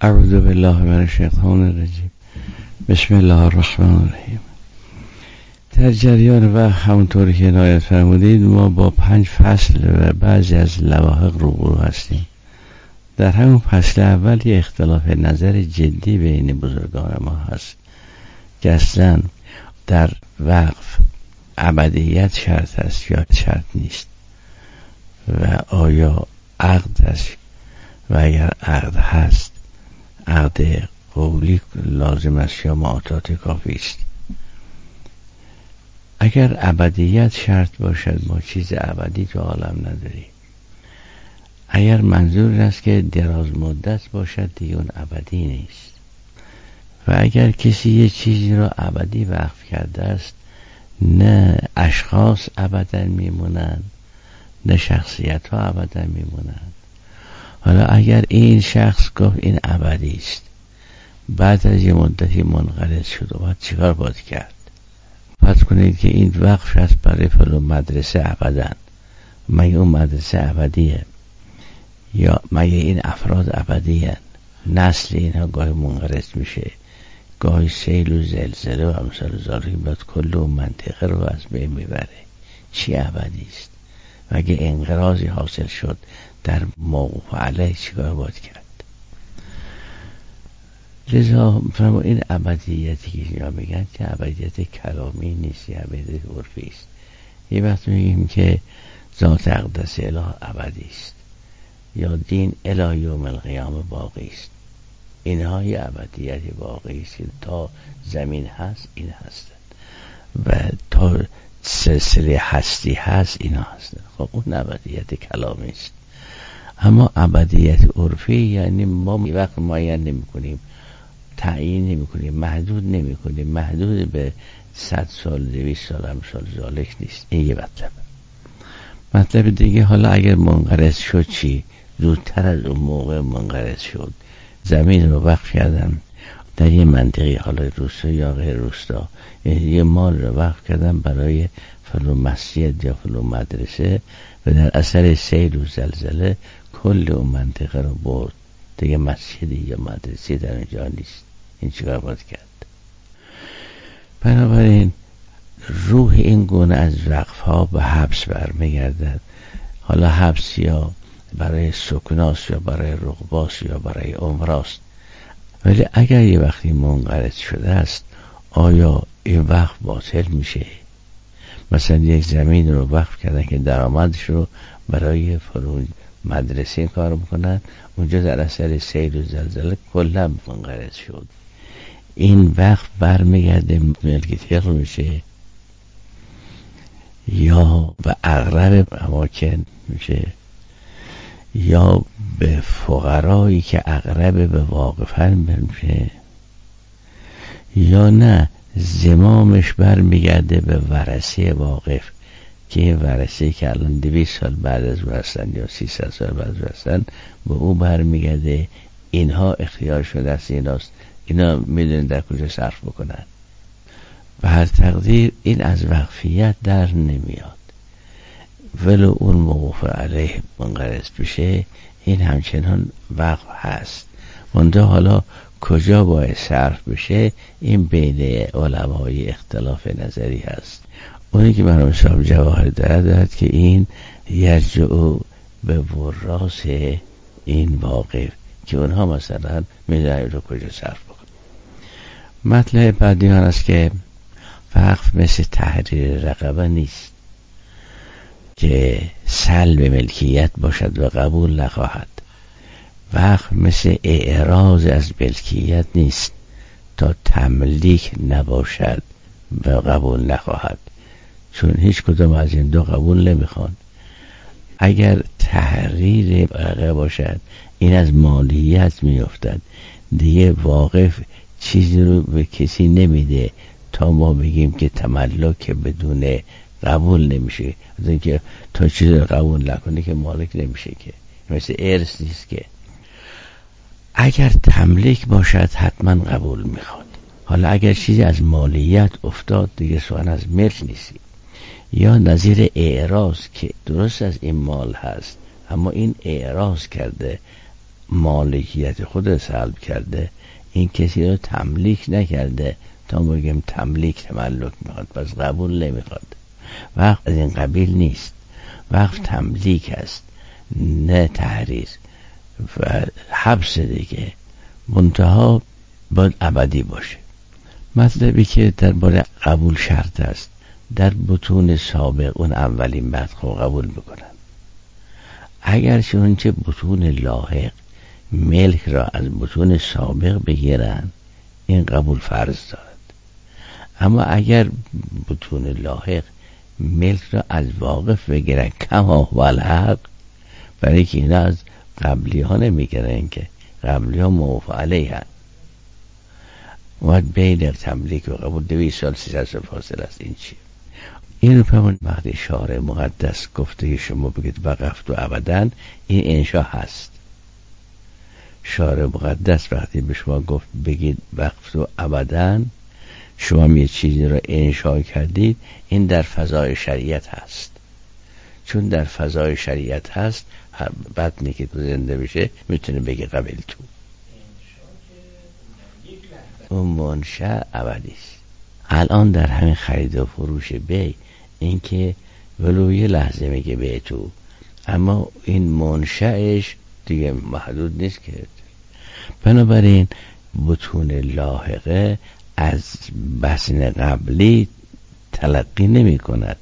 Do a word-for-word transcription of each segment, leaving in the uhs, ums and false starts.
اعوذ بالله من الشیطان الرجیم. بسم الله الرحمن الرحیم. در جریان و همونطوری که عنایت فرمودید ما با پنج فصل و بعضی از لواحق روبرو هستیم. در همون فصل اول یه اختلاف نظر جدی بین بزرگان ما هست که اصلا در وقف ابدیت شرط است یا شرط نیست و آیا عقد است و اگر عقد هست عقد قولی لازم است یا معاطات کافی است. اگر ابدیت شرط باشد ما چیز ابدی تو عالم نداریم. اگر منظور است که دراز مدت باشد دیگه اون ابدی نیست. و اگر کسی یه چیزی رو ابدی وقف کرده است نه اشخاص ابدا میمونند نه شخصیت ها ابدا میمونند. حالا اگر این شخص گفت این ابدی است بعد از یه مدتی منقرض شد و بعد چیکار باید کرد؟ فرض کنید که این وقف است برای فلان مدرسه ابدا، مگه اون مدرسه ابدیه؟ یا مگه این افراد ابدیه؟ نسل اینها گاهی منقرض میشه، گاهی سیل و زلزله و امثال ذالک باید کل اون منطقه رو از بین میبره. چی ابدی است؟ مگه انقراضی حاصل شد در موقوف علیه چیکار باید کرد؟ لذا فرما این ابدیتی که اینجا میگن که ابدیت کلامی نیست، یه ابدیت عرفی است. یه وقت میگیم که ذات اقدس اله ابدی است یا دین الی یوم القیامه باقی است. اینها یه ابدیت باقی است که تا زمین هست این هستند و تا سلسله هستی هست اینا هستند. خب اون ابدیت کلامی است. اما ابدیت عرفی یعنی ما وقت معین نمی کنیم، تعیین نمی کنیم، محدود نمی کنیم، محدود به صد سال دویست سال امثال ذالک نیست. این یه مطلب. مطلب دیگه حالا اگر منقرض شد چی؟ زودتر از اون موقع منقرض شد، زمین رو وقف کردن در یه منطقه، حالا روستا یا غیر روستا، یه مال رو وقف کردن برای فلان مسجد یا فلان مدرسه و در اثر سیل و زلزله کل اون منطقه رو برد، دیگه مسجدی یا مدرسه در اینجا نیست. این چیکار باید کرد؟ بنابراین روح این گونه از وقف ها به حبس برمیگردد. حالا حبس یا برای سکناست یا برای رغباست یا برای عمراست. ولی اگر یه وقتی منقرض شده است آیا این وقف باطل میشه؟ مثلا یک زمین رو وقف کردن که درآمدش رو برای فلان مدرسه کار میکنن، اونجا در اثر سیل و زلزله کلا منقرض شد. این وقف برمیگرده ملک فقر میشه یا به اغرب اماکن میشه یا به فقرایی که اقرب به واقفن میشه یا نه زمامش برمیگرده به ورثه واقف که این ورثه که الان دویست سال بعد از وستن یا سیصد سال بعد از وستن به او برمیگرده. اینها اختیار شده است، ایناست، اینا میدونن در کجا صرف بکنن. به هر تقدیر این از وقفیت در نمیاد، ولو اون موقوف علیه منقرض بشه این همچنان وقف هست. منده حالا کجا باید صرف بشه این بین علمای اختلاف نظری هست. اونی که مرحوم صاحب جواهر دارد دارد که این یرجع به وراث این واقف که اونها مثلا میدونن رو کجا صرف بکن. مطلب بعدی آن است که وقف مثل تحریر رقبه نیست که سلب ملکیت باشد و قبول نخواهد. وقف مثل اعراض از ملکیت نیست تا تملیک نباشد و قبول نخواهد، چون هیچ کدام از این دو قبول نمیخوان. اگر تحریر رقبه باشد این از مالیت میافتد، دیگه واقف چیزی رو به کسی نمیده تا ما بگیم که تملک بدون قبول نمیشه. از اینکه تا چیز رو قبول نکنه که مالک نمیشه، که مثل ارث نیست. که اگر تملیک باشد حتما قبول میخواد. حالا اگر چیزی از مالیت افتاد دیگه سوال از ملک نیستی. یا نظیر اعراض که درست از این مال هست اما این اعراض کرده، مالکیت خود رو سلب کرده، این کسی رو تملیک نکرده تا بگیم تملیک تملک میخواد، پس قبول نمیخواد. وقف از این قبیل نیست، وقف تملیک است نه تحریر و حبس دیگه، منتها باید ابدی باشه. مطلبی که درباره قبول شرط است، در بطون سابق اون اولین مدخل قبول میکنن، اگر چنانچه بطون لاحق ملک را از بطون سابق بگیرن این قبول فرض دارد. اما اگر بطون لاحق ملک را از واقف بگیرن کما هو الحق، برای که اینا از قبلی ها نمیگیرن که قبلی ها موافق علیه هن، باید بین تملیک و قبول دویست سال سیصد سال فاصله است. این چیه؟ این رو فرمون وقتی شارع مقدس گفته شما بگید وقفت و ابداً، این انشا هست. شارع مقدس وقتی به شما گفت بگید وقفت و ابداً، شما یه چیزی رو انشا کردید، این در فضای شریعت هست. چون در فضای شریعت هست، هر بطنی که زنده بشه میتونه بگه قبل تو. اون منشأ ابدیست. الان در همین خرید و فروش بی، این که ولو یه لحظه میگه به تو، اما این منشأش دیگه محدود نیست که. بنابراین بطون لاحقه از بطن قبلی تلقی نمی کند،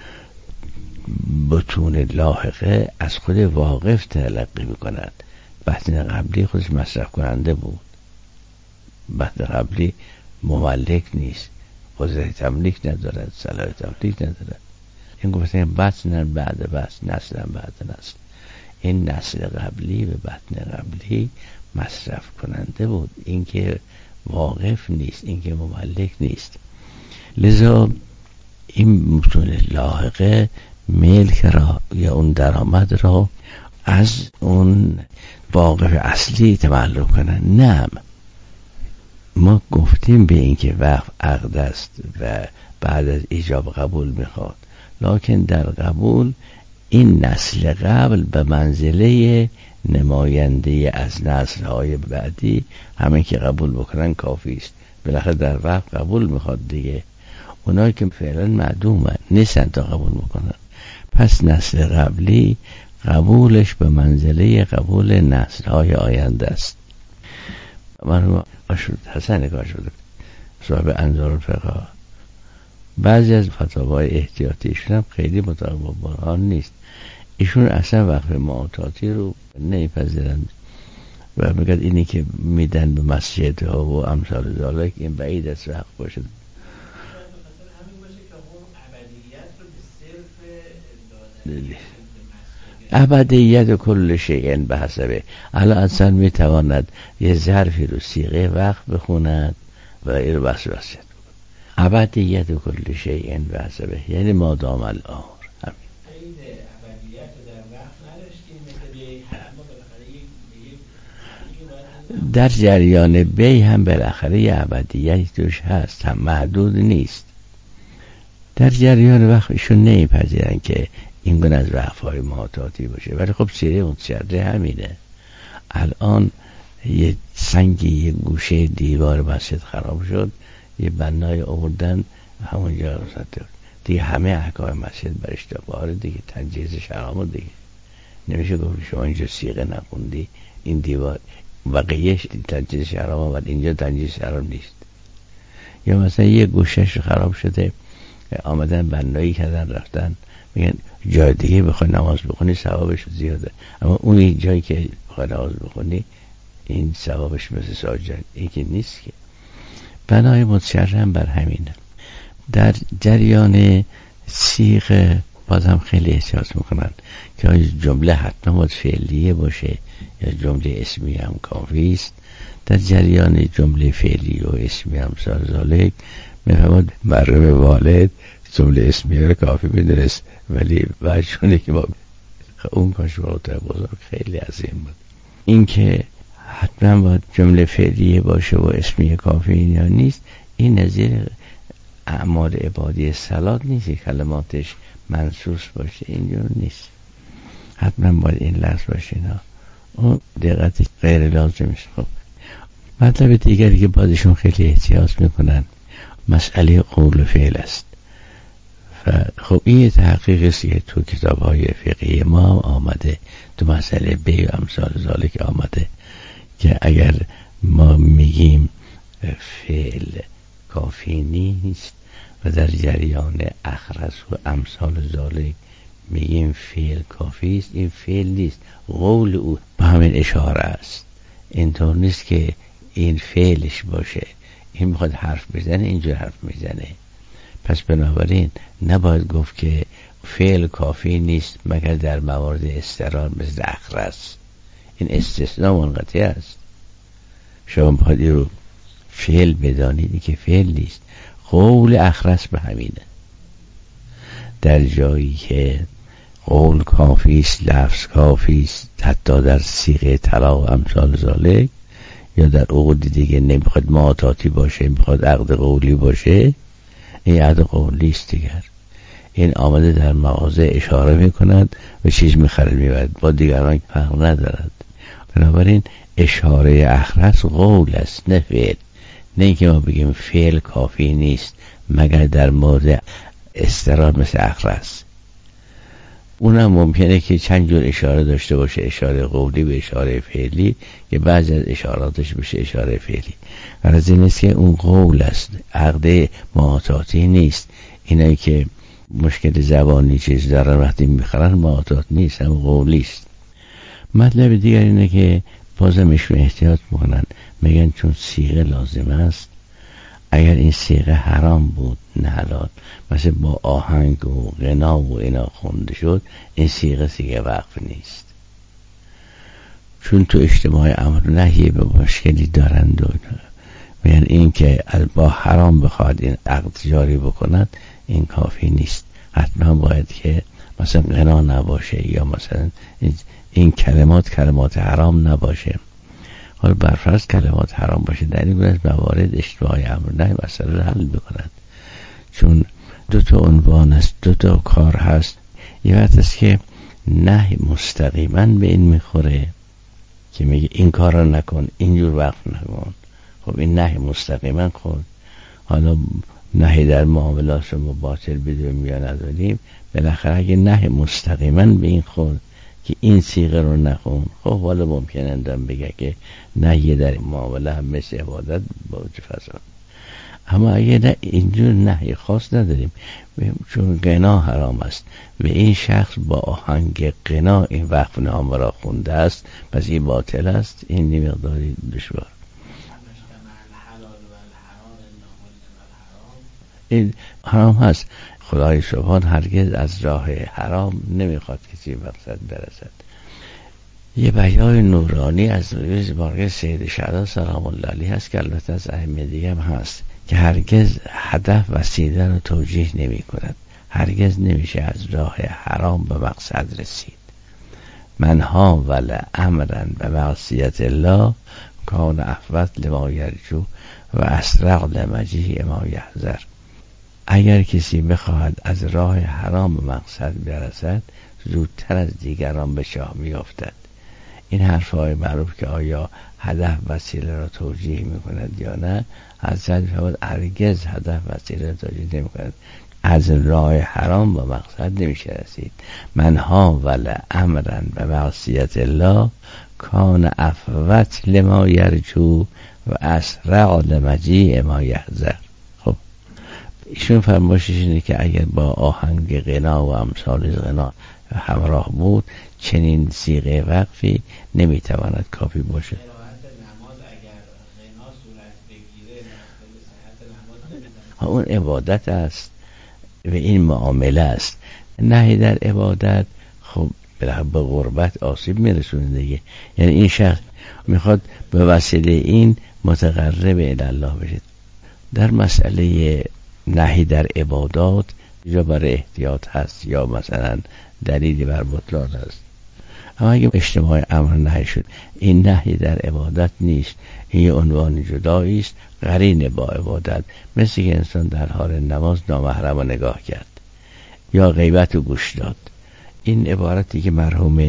بطون لاحقه از خود واقف تلقی می کند. بطن قبلی خودش مصرف کننده بود، بطن قبلی مملک نیست، قدرت تملیک ندارد، صلاح تملیک ندارد. این گفته بطن بعد بطن، نسل بعد نسل. این نسل قبلی به بطن قبلی مصرف کننده بود، این که واقف نیست، این که مملک نیست. لذا این بطون لاحقه ملک را یا اون درآمد را از اون واقف اصلی تملک کنن. نه، ما گفتیم به این که وقف عقد است و بعد از ایجاب قبول میخواد، لکن در قبول این نسل قبل به منزله نماینده از نسل‌های بعدی، همه که قبول بکنن کافی است. بالاخره در وقت قبول میخواد دیگه، اونایی که فعلا معدومن نیستن تا قبول میکنن، پس نسل قبلی قبولش به منزله قبول نسل‌های آینده است. من اشد حسن کاشف صاحب انظار الفقه، بعضی از فتاوای احتیاطیشون هم خیلی مطابق با برهان نیست. ایشون اصلا وقف معاطاتی رو نمیپذیرند و میگن اینی که میدن به مسجد ها و امثال ذالک این بعید است وقف باشه. ابدیت کل شیء به حسبه. الان انسان میتواند یه ظرفی رو صیغه وقف بخوند و این رو بس وسط ابدیت کل شیء به حسبه، یعنی مادام الامر. در جریان بی هم بالاخره یه ابدیت توش هست، هم محدود نیست. در جریان وقت ایشون نمیپذیرن که این گونه از وقف‌های معاطاتی باشه، ولی خب سیره اون سرده همینه. الان یه سنگی یه گوشه دیوار مسجد خراب شد، یه بنای آوردن همونجا رو ساده دیگه، همه احکام مسجد برش داره دیگه، تنجیزش حرامه دیگه. نمیشه گفت شما اینجا صیغه نخوندی این دیوار واقعیش تنجیزش حرامه ولی اینجا تنجیزش حرام نیست. یا مثلا یه گوشش خراب شده، آمدن بنایی کردن رفتن میگن جای دیگه بخوای نماز بخونی ثوابش زیاده، اما اون جایی که بخوای نماز بخونی این ثوابش مثل ساجد این که نیست که. بنای متشرم بر همینه. در جریان صیغه باز هم خیلی احساس میکنن که جمله حتما باید فعلیه باشه یا جمله اسمی هم کافی است. در جریان جمله فعلی و اسمی هم سالزالک میفهمد مرغب والد جمله اسمی رو کافی میدونست، ولی وجهونه که با اون کاشوالات بزرگ خیلی عظیم بود. این که حتما باید جمله فعلیه باشه و اسمی کافی یا نیست، این نظیر اعمال عبادی صلات نیست، کلماتش منصوص باشه، اینجور نیست. حتما باید این لفظ باشه اینا اون دقت غیر لازمش. خب مطلب دیگری که بازشون خیلی احتیاط میکنن مسئله قول و فعل است. و خب این تحقیق است که تو کتاب های فقهی ما هم آمده، تو مسئله بی و امثال ذالک آمده که اگر ما میگیم فعل کافی نیست و در جریان اخرس و امثال ذالک میگیم فعل کافی است، این فعل نیست، قول او با همین اشاره است. اینطور نیست که این فعلش باشه، این میخواد حرف بزنه اینجور حرف میزنه. پس بنابراین نباید گفت که فعل کافی نیست مگر در موارد اضطرار مثل اخرس. این استثناء منقطع است. شما باید رو فعل بدانید که فعل نیست، قول اخرس به همینه. در جایی که قول کافی است، لفظ کافی است، حتی در صیغه طلاق و امثال ذالک، یا در عقود دیگه نمیخواد معاطاتی باشه، میخواد عقد قولی باشه، این عقد قولی است دیگر. این آمده در مغازه اشاره میکند و چیز میخرد میبرد، با دیگران فرق ندارد. بنابراین اشاره اخرس قول است نه فعل. نه اینکه ما بگیم فعل کافی نیست مگر در مورد استقرار مثل اخرس. اونم ممکنه که چند جور اشاره داشته باشه، اشاره قولی به اشاره فعلی، که بعضی از اشاراتش بشه اشاره فعلی. غرض این است که اون قول است، عقد معاطاتی نیست. اینایی که مشکل زبانی چیز دارن وقتی میخرن معاطات نیست، هم قولی است. مطلب دیگر اینه که بازم ایشون احتیاط میکنن، میگن چون صیغه لازم است، اگر این صیغه حرام بود نه حلال، مثل با آهنگ و غنا و اینا خونده شد، این صیغه صیغه وقف نیست. چون تو اجتماع امر نهی به مشکلی دارند و میگن این که با حرام بخواد این عقد جاری بکند این کافی نیست، حتما باید که مثلا غنا نباشه یا مثلا این کلمات کلمات حرام نباشه. حالا برفرض کلمات حرام باشه، در این گونه از موارد اجتماعی امر نهی مسئله رو حل بکنند. چون دو تا عنوان است، دو تا کار هست. یه وقت است که نهی مستقیما به این میخوره که میگه این کار رو نکن، اینجور وقف نکن. خب این نهی مستقیما خورد. حالا نهی در معاملات رو ما باطل بدونیم یا نداریم، بالاخره اگه نهی مستقیما به این خورد که این صیغه رو نخون، خب حالا ممکنه اندام بگه که نهی در معامله هم مثل عبادت با وجه فساد. اما اگه نه اینجور نهی خاص نداریم، چون غنا حرام است و این شخص با آهنگ غنا این وقف نامه را خونده است، پس این باطل است، این نمیقداری دشوار. این حرام هست. خدای سبحان هرگز از راه حرام نمیخواد کسی مقصد برسد. یه بیان نورانی از بارگاه سید شهدا سلام الله علیه هست که البته از ائمه دیگه هم هست که هرگز هدف وسیله رو توجیه نمی کند. هرگز نمیشه از راه حرام به مقصد رسید. منها ولا امرن به معصیت الله کان احوط لما یرجو و اسرع لمجیء ما یحذر. اگر کسی بخواهد از راه حرام به مقصد برسد، زودتر از دیگران به چاه میافتد. این حرفهای معروف که آیا هدف وسیله را توجیه میکند یا نه، حضرت فرمود هرگز هدف وسیله را توجیه نمیکند. از راه حرام به مقصد نمیشه رسید. منها ولا امرن به معصیت الله کان افوت لما یرجو و اسرع لمجیء ما یحذر. خب ایشون فرمایشش اینه که اگر با آهنگ غنا و امثال غنا همراه بود، چنین صیغه وقفی نمیتواند کافی باشه. اون عبادت است و این معامله است. نهی در عبادت خب به غربت آسیب میرسونه دیگه. یعنی این شخص میخواد به وسیله این متقرب الی الله بشه. در مسئله نهی در عبادات یا برای احتیاط هست یا مثلا دلیلی بر بطلان هست. اما اگه اجتماع امر نهی شد، این نهی در عبادت نیست، این یه عنوان جدایی است قرین با عبادت، مثل که انسان در حال نماز نامحرم نگاه کرد یا غیبت و گوش داد. این عبارتی که مرحوم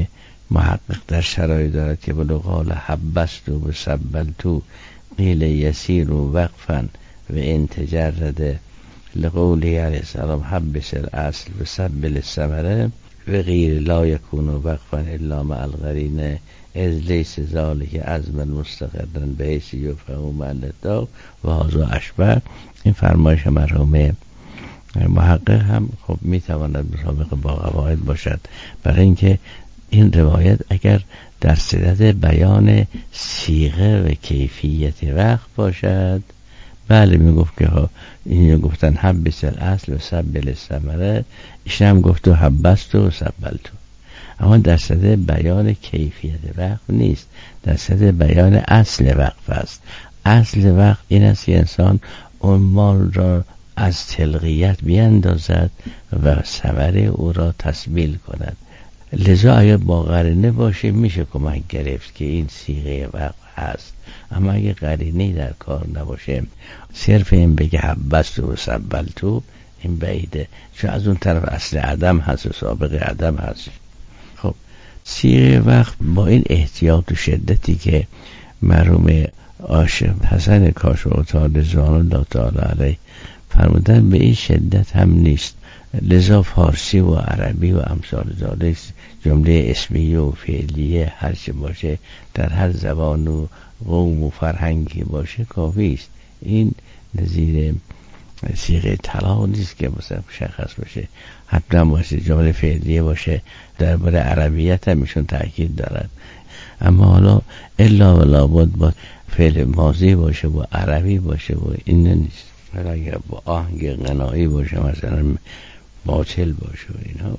محقق در شرایط دارد که بلو قال حبست و بسبلتو قیل یسیر و وقفا و انتجرد لقولی علیه السلام حبس الاصل بسبل الثمره و غیر لا یکون وقفا الا مع القرینه از لیس ذالک عزم مستقرا به حیث یفهم معنتا و هذا اشبه. این فرمایش مرحوم محقق هم خب میتواند مطابق با قواعد باشد، برای اینکه این روایت اگر در صدد بیان صیغه و کیفیت وقت باشد بله میگفت که ها این گفتن حبس الاصل و سبل الثمره، ایشون هم گفت و حبست و سبلتو، اما در صدد بیان کیفیت وقت نیست، در صدد بیان اصل وقت است. اصل وقت این است که انسان اون مال را از تلقیت بیندازد و ثمره او را تسبیل کند. لذا اگر با قرینه باشه میشه کمک گرفت که این صیغه وقت هست، اما اگه قرینه در کار نباشه صرف این بگه حبست و سبلتو این بعیده، چون از اون طرف اصل عدم هست و سابق عدم هست. خب صیغه وقت با این احتیاط و شدتی که مرحوم عاشق حسن کاشوقی رضوان الله تعالی علیه فرمودن به این شدت هم نیست. لذا فارسی و عربی و امثال ذالک جمله اسمیه و فعلیه هر چه باشه در هر زبان و قوم و فرهنگی باشه کافی است. این نظیر صیغه طلاق نیست که مثلا مشخص باشه، حتما باشه جمله فعلیه باشه. درباره عربیت هم ایشون تاکید دارد، اما حالا الا و لابد با فعل ماضی باشه و عربی باشه و این نیست. ولی اگر با آهنگ غنایی باشه مثلا باطل باشه و اینا.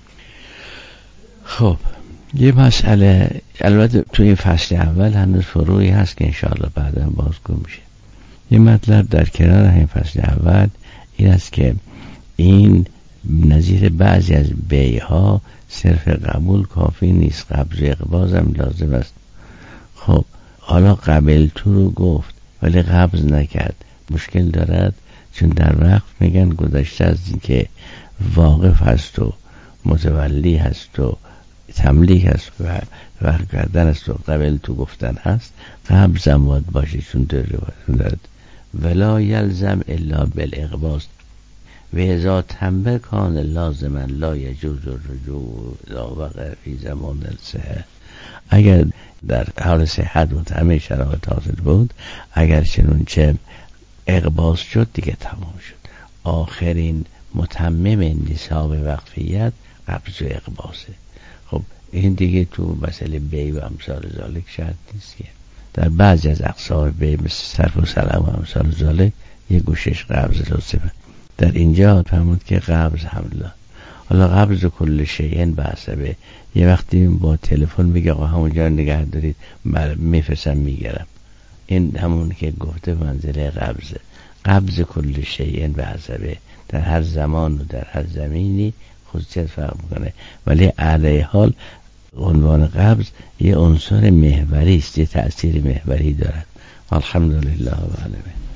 خب یه مسئله البته تو این فصل اول هنوز فروعی هست که انشاءالله بعدا بازگو میشه. یه مطلب در کنار این فصل اول این است که این نظیر بعضی از بیعها صرف قبول کافی نیست، قبض و اقباض هم لازم است. خب حالا قبل تو رو گفت ولی قبض نکرد، مشکل دارد، چون در وقت میگن گذشته از این که واقف هست و متولی هست و تملیک هست و وقت کردن هست و قبل تو گفتن هست، قبض هم باید باشه، چون دارد ولا یلزم الا بالاقباض و اذا تنبه کان لازما لا یجوز الرجوع اذا وقع فی زمان الصحه. اگر در حال صحت و همه شرایط حاصل بود، اگر چنونچه اقباض شد دیگه تمام شد. آخرین متمم نصاب وقفیت قبض و اقباضه. خب این دیگه تو مسئله بی و امثال ذالک شرط نیست که در بعضی از اقسام بی مثل صرف و سلام و امثال ذالک یه گوشش قبض لازمه. در اینجا فرمود که قبض حمله. حالا قبض کل شیء به حسبه، یه وقتی با تلفن میگه آقا همونجا نگه دارید میفرستم میگیرم، این همون که گفته منزله قبضه. قبض کل شیء به حسبه در هر زمان و در هر زمینی خصوصیت فرق میکنه، ولی علیه حال عنوان قبض یه عنصر محوری است، یه تأثیر محوری دارد. الحمدلله و العالمین.